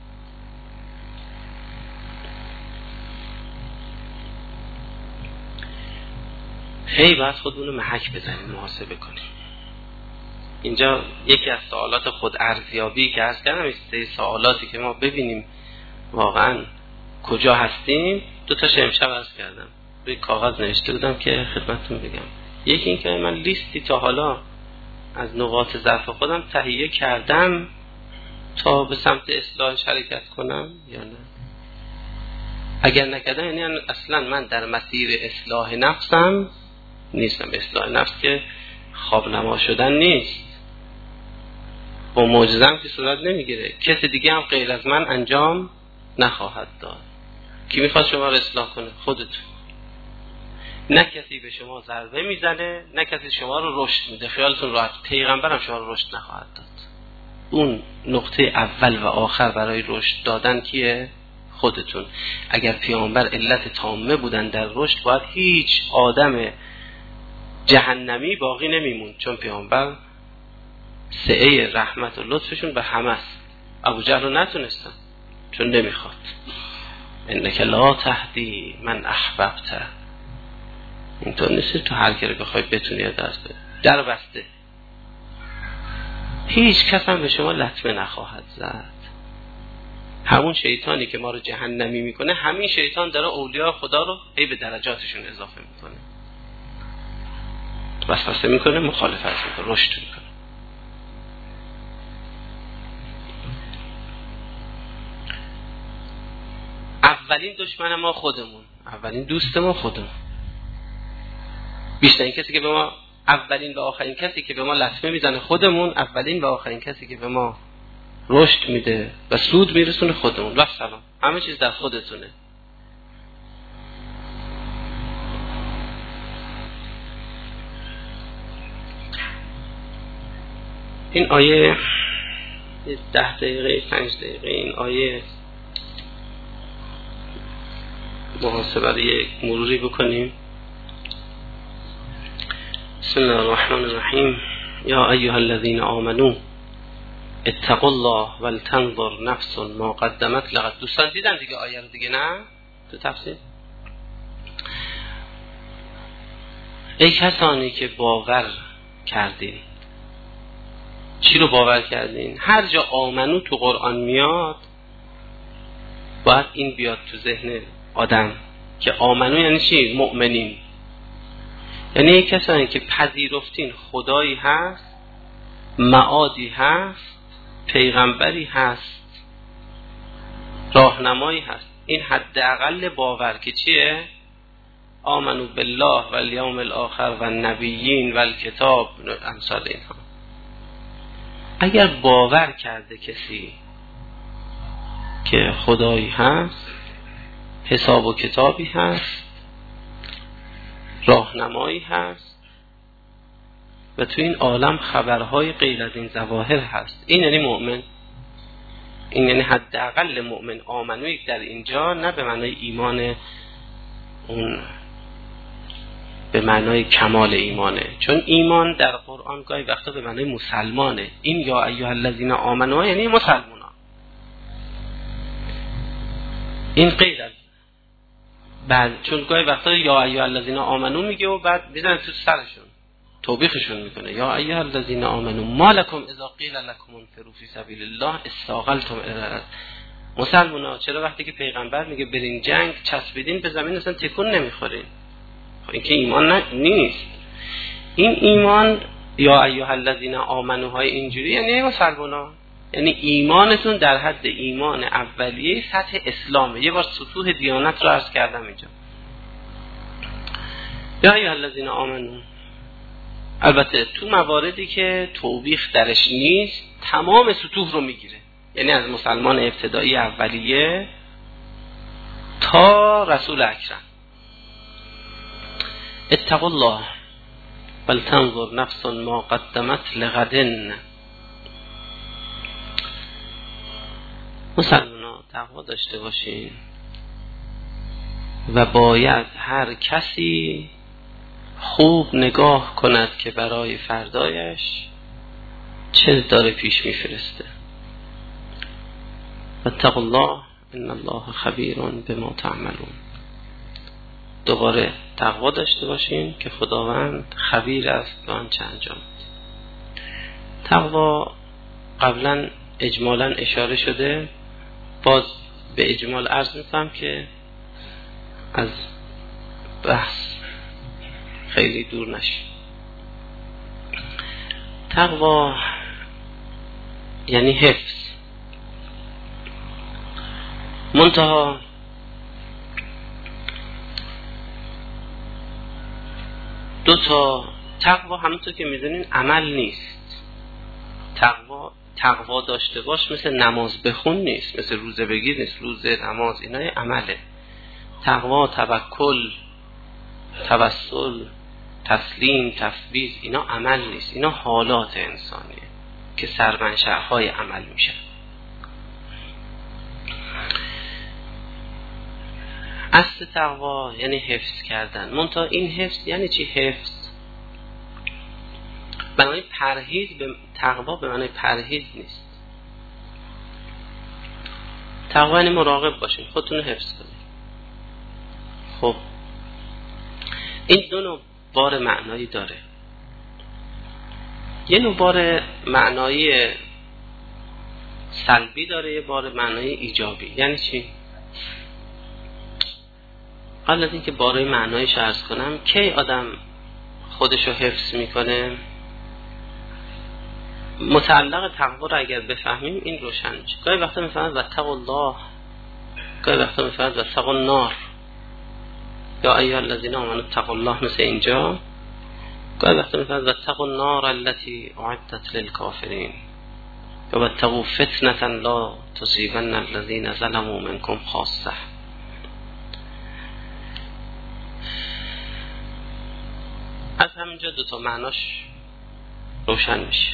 خیلی باید خودمون رو محک بزنیم، محاسبه کنیم. اینجا یکی از سوالات خود ارزیابی که عرض کردم، این سوالاتی که ما ببینیم واقعا کجا هستیم. 2 تاش امشب عرض کردم، روی کاغذ نوشته بودم که خدمتتون بگم. یکی این که من لیستی تا حالا از نقاط ضعف خودم تهیه کردم تا به سمت اصلاحش حرکت کنم یا نه. اگر نکردم یعنی اصلا من در مسیر اصلاح نفسم نیستم. اصلاح نفس که خواب نما شدن نیست، با معجزه هم که صورت نمیگیره. کسی دیگه هم غیر از من انجام نخواهد داد. کی میخواد شما رو اصلاح کنه؟ خودتون. نه کسی به شما ضربه میزنه، نه کسی شما رو رشد میده. خیالتون راحت، پیغمبرم شما رو رشد نخواهد داد. اون نقطه اول و آخر برای رشد دادن کیه؟ خودتون. اگر پیامبر علت تامه بودن در رشد، باید هیچ آدم جهنمی باقی نمیمون، چون پیامبر سعه رحمت و لطفشون به همه است. ابو جهل رو نتونستن چون نمیخواد. انک لا تهدی من احببت. اینطور نیست تو هر کی رو بخوای بتونی دست بده. در بسته. هیچ کس هم به شما لطمه نخواهد زد. همون شیطانی که ما رو جهنمی میکنه، همین شیطان داره اولیاء خدا رو به درجاتشون اضافه میکنه، وسوسه میکنه، مخالفت میکنه، رشد میکنه. اولین دشمن ما خودمون، اولین دوست ما خودمون. بیشترین کسی که به ما، اولین و آخرین کسی که به ما لطمه میزنه خودمون، اولین و آخرین کسی که به ما رشد میده و سود میرسونه خودمون. و سلام، همه چیز در خودتونه. این آیه 10 دقیقه 5 دقیقه این آیه محاسبه رو یک مروری بکنیم. بسم الله الرحمن الرحیم. یا ایها الذین آمنوا اتقوا الله ولتنظر نفس ما قدمت لغد. دوستان دیدن دیگه آیه رو دیگه؟ نه تو تفسیر. ای کسانی که باور کردین. چی رو باور کردین؟ هر جا آمنو تو قرآن میاد باید این بیاد تو ذهن آدم که آمنو یعنی چی؟ مؤمنین. یعنی ای کسانی که پذیرفتین خدایی هست، معادی هست، پیغمبری هست، راهنمایی هست. این حداقل باور که چیه؟ آمنو بالله و الیوم الاخر و النبیین و الکتاب، امثال اینها. اگر باور کرده کسی که خدایی هست، حساب و کتابی هست، راهنمایی هست و تو این عالم خبرهای غیر از این ظواهر هست، این یعنی مؤمن. این یعنی حداقل مؤمن. آمنوی در اینجا نه به معنای ایمان اون، به معنای کمال ایمانه، چون ایمان در قرآن گاهی وقتا به معنای مسلمانه. این یا ایها الذین آمنوا یعنی مسلمانان. این غیر از بعد، چون گاهی وقتا یا ایها الذین آمنوا میگه و بعد میزنه تو سرشون، توبیخشون میکنه. یا ایها الذین آمنوا ما لکم اذا قیل لکم انفروا فی سبیل الله استاقلتم الی الارض. مسلمانا چرا وقتی که پیغمبر میگه برین جنگ چسبیدین به زمین اصلا تکون نمیخورین؟ این که ایمان نیست. این ایمان یا ایها الذین آمنوا های اینجوری یعنی مسلمانا، یعنی ایمانتون در حد ایمان اولیه سطح اسلامه. یه بار سطوح دیانت رو عرض کردم اینجا. یا ایها الذین آمنوا، البته تو مواردی که توبیخ درش نیست تمام سطوح رو میگیره، یعنی از مسلمان ابتدایی اولیه تا رسول اکرم. اتقوا الله ولتنظر نفس ما قدمت لغدن. مسلمان تقوا داشته باشین و باید هر کسی خوب نگاه کند که برای فردایش چه داره پیش میفرسته. اتقوا الله ان الله خبیر بما تعملون. دوباره تقوا داشته باشین که خداوند خبیر است به آنچه انجام می‌دهید. تقوا قبلا اجمالا اشاره شده، باز به اجمال عرض می‌کنم که از بحث خیلی دور نشید. تقوا یعنی حفظ. منتها دو تا تقوا همونطور که میدونین عمل نیست. تقوا داشته باش مثل نماز بخون نیست، مثل روزه بگیر نیست. روزه، نماز اینا عمله. تقوا، توکل، توسل، تسلیم، تفویض اینا عمل نیست، اینا حالات انسانیه که سرمنشأهای عمل میشن. اصل تقوا یعنی حفظ کردن. منتها این حفظ یعنی چی؟ حفظ به معنی پرهیز. تقوا به معنی پرهیز نیست. تقوا یعنی مراقب باشین، خودتون رو حفظ کنید. خب این دو نوع بار معنایی داره. یه نوع بار معنایی سلبی داره، یه بار معنایی ایجابی. یعنی چی؟ قبل از اینکه باره معنایش عرض کنم، کی آدم خودشو حفظ میکنه؟ متعلق تقوا رو اگر بفهمیم این روشن میشه. گاهی وقتا میفهمد واتقوا الله، گاهی وقتا میفهمد واتقوا النار، یا ایها الذین آمنوا اتقوا الله، مثل اینجا. گاهی وقتا میفهمد واتقوا النار التي اعدت للکافرین، یا واتقوا فتنة لا تصیبن الذین ظلموا منکم خاصة. از همینجا دوتا معناش روشن میشه.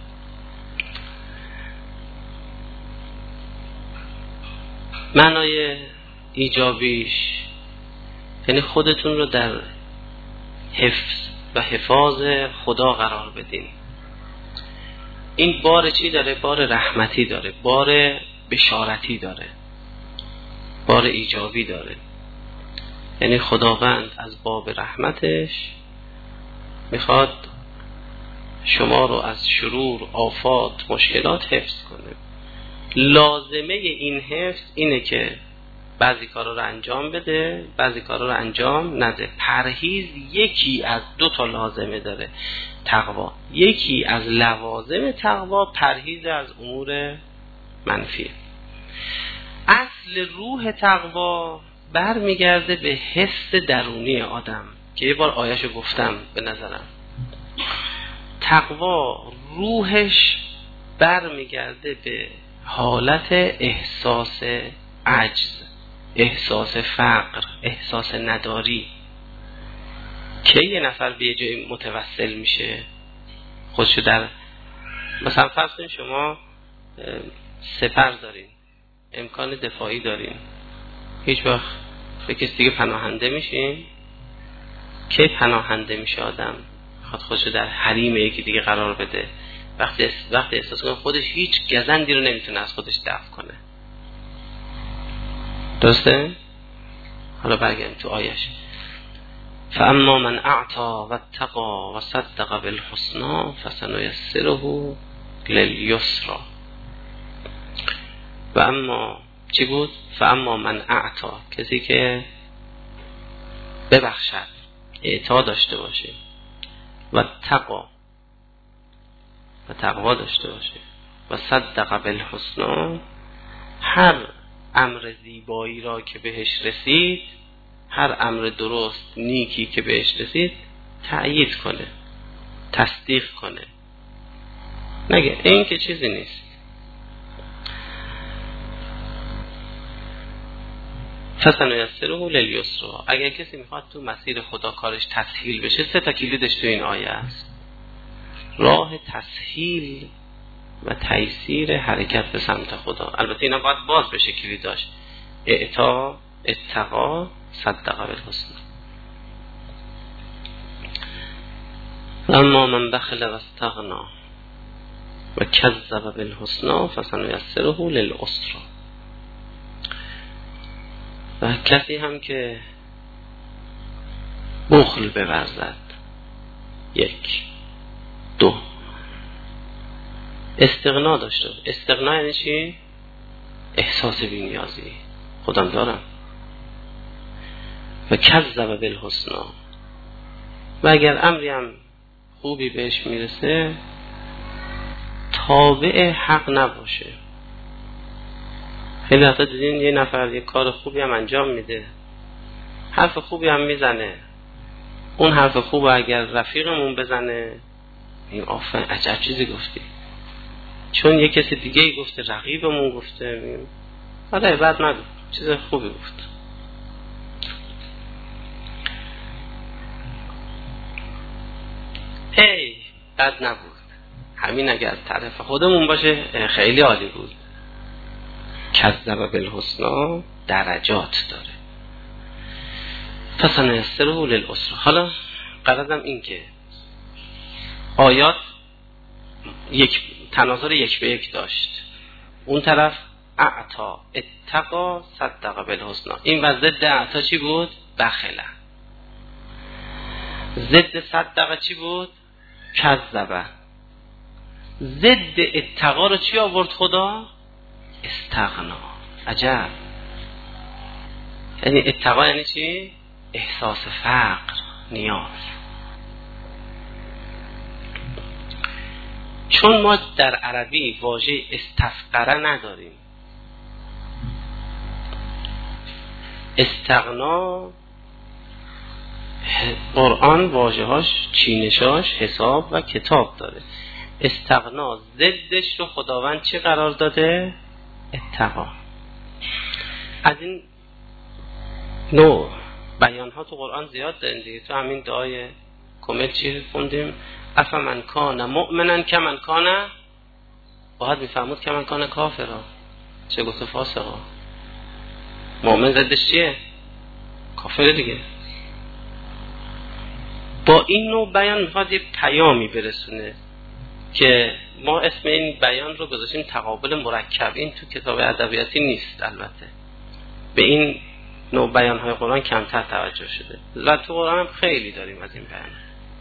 معنای ایجابیش یعنی خودتون رو در حفظ و حفاظ خدا قرار بدین. این بار چی داره؟ بار رحمتی داره، بار بشارتی داره، بار ایجابی داره. یعنی خداوند از باب رحمتش میخواد شما رو از شرور، آفات، مشکلات حفظ کنه. لازمه این حفظ اینه که بعضی کارا رو انجام بده، بعضی کارا رو انجام نده. پرهیز یکی از دو تا لازمه داره تقوا. یکی از لوازم تقوا پرهیز از امور منفی. اصل روح تقوا برمیگرده به حس درونی آدم که یه بار آیه‌شو گفتم به نظرم. تقوا روحش برمیگرده به حالت احساس عجز، احساس فقر، احساس نداری. که یه نفر به یه جای متوسل میشه خودشو در مثلا فرض کنید شما سپر دارین، امکان دفاعی دارین، هیچ وقت به کسی دیگه پناهنده میشین؟ که پناهنده میشه آدم خود خودشو در حریم یکی دیگه قرار بده وقتی احساس کنه خودش هیچ گزندی رو نمیتونه از خودش دفع کنه. درسته؟ حالا برگردیم تو آیش. فاما من اعطا واتقا وصدق بالحسنى فسنيسره لليسرى. و اما چی بود؟ فاما من اعطا، کسی که ببخشد، اعطا داشته باشه، و تقوا داشته باشه، و صدق بالحسنى، هر امر زیبایی را که بهش رسید، هر امر درست نیکی که بهش رسید تأیید کنه، تصدیق کنه، نگه این که چیزی نیست. فسنیسره للیسری. اگر کسی میخواد تو مسیر خدا کارش تسهیل بشه، 3 تا کلیدش تو این آیه است. راه تسهیل و تیسیر حرکت به سمت خدا. البته اینا باید باز بشه کلیداش: اعطا، اتقا، صدق بالحسنى. اما من بخل و استغنا و کذب بالحسنى فسنیسره للعسری. و کسی هم که بخل بورزد، 1، 2 استغنا داشته. استغنا یعنی چی؟ احساس بی‌نیازی، خودم دارم. و کذب بالحسنى، و اگر امری هم خوبی بهش میرسه تابع حق نباشه. خیلی وقتا دیدین یه نفر یه کار خوبی هم انجام میده، حرف خوبی هم میزنه، اون حرف خوب اگر رفیقمون بزنه این آفرین عجب چیزی گفتی، چون یه کسی دیگه ای گفته، رقیبمون گفته، آره بد نگو، چیز خوبی گفت. ای بد نبود، همین اگر از طرف خودمون باشه خیلی عالی بود. کذب بالحسنی درجات داره. فسنیسره للعسری. حالا غرضم این که آیات یک تناظر یک به یک داشت. اون طرف اعطا اتقا صدق بالحسنی، این و ضد اعطا چی بود؟ بخله. ضد صدق چی بود؟ کذبه. ضد اتقا رو چی آورد خدا؟ استغنا. عجب. یعنی اتقا یعنی چی؟ احساس فقر، نیاز. چون ما در عربی واژه استفقره نداریم. استغنا قرآن واژه‌هاش چینشاش حساب و کتاب داره. استغنا ضدش رو خداوند چی قرار داده؟ اتقا. از این نوع بیان ها تو قرآن زیاد داریم دیگه. تو همین دعای کامل چی خوندیم؟ افمن کان مؤمنا کمن کان، باید میفهمود کمن کان کافرا، چه گفت فاسقا. مؤمن ضدش چیه؟ کافر دیگه. با این نوع بیان میخواد یه پیامی برسونه که ما اسم این بیان رو گذاشتیم تقابل مرکب. این تو کتاب ادبیاتی نیست، البته به این نوع بیان های قرآن کمتر توجه شده و تو قرآن هم خیلی داریم از این بیان.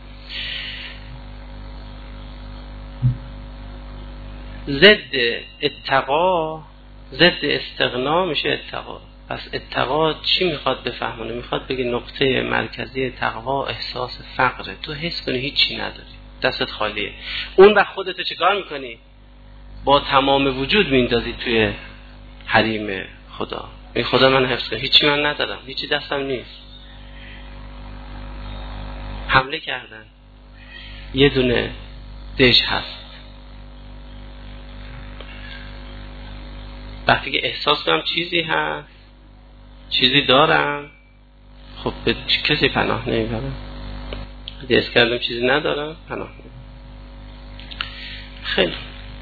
ضد اتقا، ضد استغنا میشه اتقا. پس اتقا چی میخواد بفهمونه؟ میخواد بگه نقطه مرکزی تقوا احساس فقره. تو حس کنی هیچی نداری، دستت خالیه. اون وقت خودتو چیکار میکنی؟ با تمام وجود میندازی توی حریم خدا. ای خدا من حفظ کن، هیچی من ندارم، هیچی دستم نیست. حمله کردن، یه دونه دژ هست. وقتی که احساس کنم چیزی هست، چیزی دارم، خب به کسی پناه نمیبرم. حس کردم چیزی ندارم، پناه نمیبرم. خیلی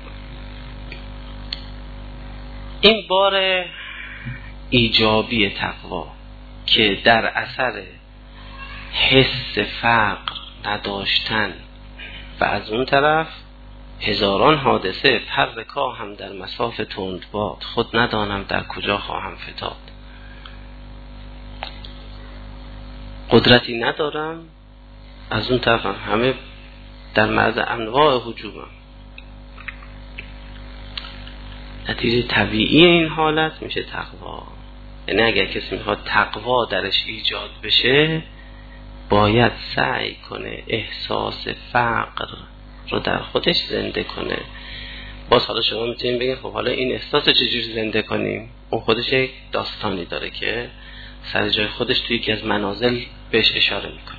این بار ایجابی تقوا که در اثر حس فقر نداشتن و از اون طرف هزاران حادثه پر کاهم در مساف تند باد، خود ندانم در کجا خواهم فتاد. قدرتی ندارم، از اون طرف همه در معرض انواع هجومم. نتیجه طبیعی این حالت میشه تقوا. یعنی اگر کسی میخواد تقوا درش ایجاد بشه، باید سعی کنه احساس فقر رو در خودش زنده کنه. باز حالا شما میتونید بگید خب حالا این احساس رو چجوری زنده کنیم؟ اون خودش یک داستانی داره که سر جای خودش توی یکی از منازل بهش اشاره میکنه.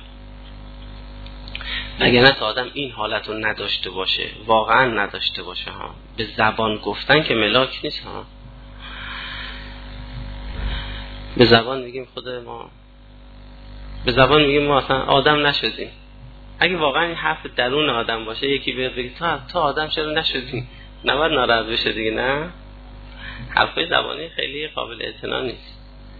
اگر نه تا آدم این حالت رو نداشته باشه، واقعا نداشته باشه ها، به زبان گفتن که ملاک نیست ها. به زبان میگیم خود ما، به زبان میگیم ما اصلا آدم نشدیم. اگه واقعا این حرف درون آدم باشه، یکی بیاد بگه تو آدم چرا نشدی، نباید ناراحت بشه دیگه. نه، حرفای زبانی خیلی قابل اعتنا نیست.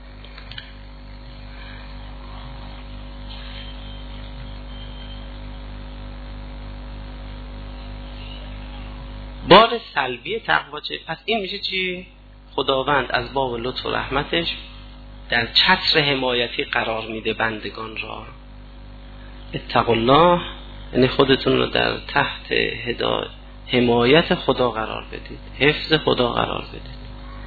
بار سلبی تقوا چه؟ پس این میشه چی؟ خداوند از باب لطف و رحمتش در چتر حمایتی قرار میده بندگان را. اتقوا الله یعنی خودتون رو در تحت حمایت خدا قرار بدید، حفظ خدا قرار بدید.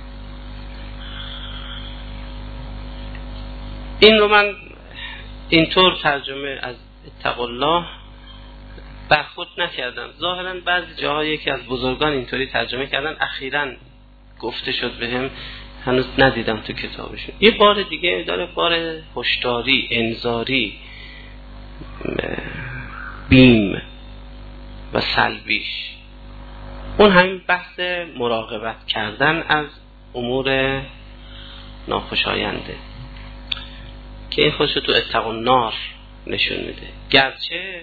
این رو من اینطور ترجمه از اتقوا الله برخورد نکردم. ظاهرا بعضی جاها یکی از بزرگان اینطوری ترجمه کردن، اخیراً گفته شد بهم، هنوز ندیدم تو کتابشون. یه بار دیگه داره، بار هشداری، انذاری، بیم و سلبیش. اون همین بحث مراقبت کردن از امور ناخوشاینده که این خودشو تو اتقوا النار نشون میده. گرچه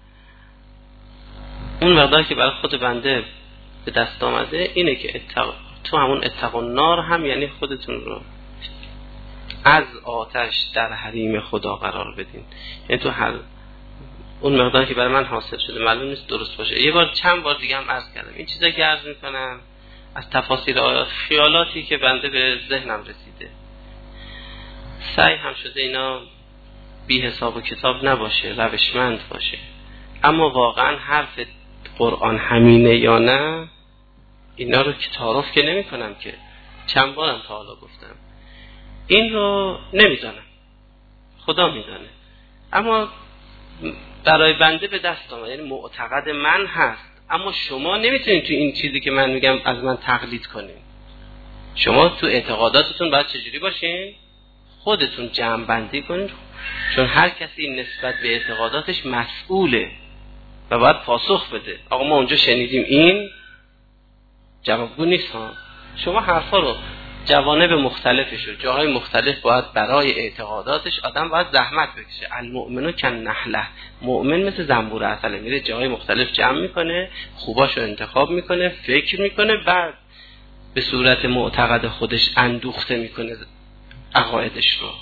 اون مقداری که برای خود بنده به دست آمده اینه که تو همون اتقوا النار هم یعنی خودتون رو از آتش در حریم خدا قرار بدین. یعنی تو اون مقداری که برای من حاصل شده معلوم نیست درست باشه. یه بار چند بار دیگه هم عرض کردم این چیزا که عرض میکنم از تفاسیر آیات، خیالاتی که بنده به ذهنم رسیده، سعی هم شده اینا بی حساب و کتاب نباشه، روشمند باشه. اما واقعا حرف قرآن همینه یا نه اینا رو که تعارف که نمی کنم، که چند بارم تا حالا گفتم این رو نمیدانم، خدا میدانه. اما برای بنده به دست آمد، یعنی معتقد من هست. اما شما نمیتونید تو این چیزی که من میگم از من تقلید کنین. شما تو اعتقاداتتون باید چجوری باشین؟ خودتون جمع بندی کنین، چون هر کسی نسبت به اعتقاداتش مسئوله و باید پاسخ بده. آقا ما اونجا شنیدیم این جوابگو نیست ها. شما حرفا رو جوانب مختلفش رو جاهای مختلف باید برای اعتقاداتش آدم باید زحمت بکشه. المؤمنو کن نحله، مؤمن مثل زنبور عسل، میره جاهای مختلف جمع میکنه، خوباشو انتخاب میکنه، فکر میکنه، بعد به صورت معتقد خودش اندوخته میکنه عقایدش رو.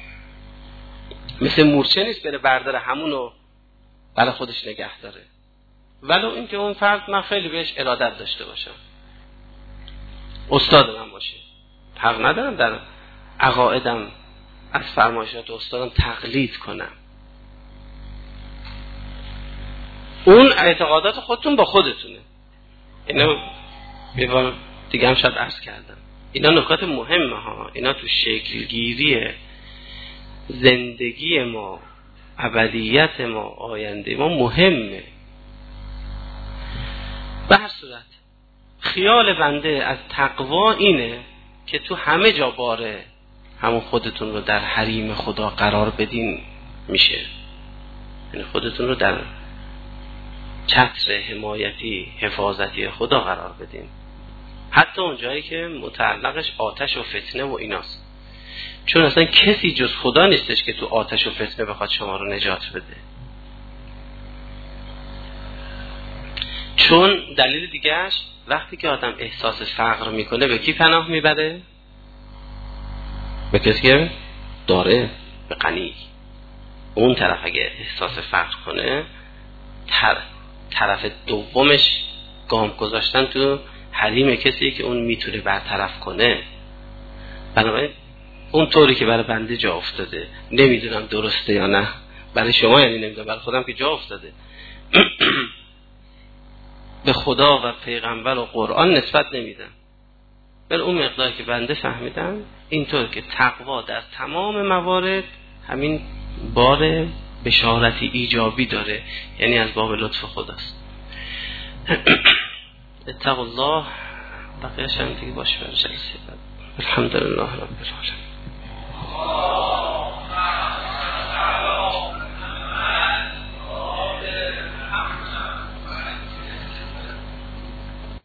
مثل مورچه نیست بره برداره همونو برای خودش نگه داره، ولو اینکه اون فرد من خیلی بهش ارادت داشته باشم، استاد من باشه. حق ندارم در عقایدم از فرمایشات استادم تقلید کنم. اون اعتقادات خودتون با خودتونه. اینا بیوان دیگه هم شاید عرض کردم، اینا نکات مهمه ها. اینا تو شکلگیری زندگی ما، ابدیت ما، آینده ما مهمه. به هر صورت خیال بنده از تقوا اینه که تو همه جا باره همون خودتون رو در حریم خدا قرار بدین میشه. یعنی خودتون رو در چتر حمایتی حفاظتی خدا قرار بدین، حتی اون جایی که متعلقش آتش و فتنه و ایناست. چون اصلا کسی جز خدا نیستش که تو آتش و فتنه بخواد شما رو نجات بده. چون دلیل دیگهش وقتی که آدم احساس فقر میکنه به کی پناه میبره؟ به کسی که داره، به غنی. اون طرف اگه احساس فقر کنه، طرف دومش گام گذاشتن تو حریم کسی که اون میتونه برطرف کنه. بنابراین اون طوری که برای بنده جا افتاده، نمیدونم درسته یا نه، برای شما یعنی نمیدونم، برای خودم که جا افتاده به خدا و پیغمبر و قرآن نسبت نمیدم، ولی اون مقداری که بنده فهمیدم اینطور که تقوا در تمام موارد همین بار بشارتی ایجابی داره، یعنی از باب لطف خداست. اتقوا الله. بقیه‌اش هم دیگه باشه برای جلسه بعد. الحمدلله رب العالمین.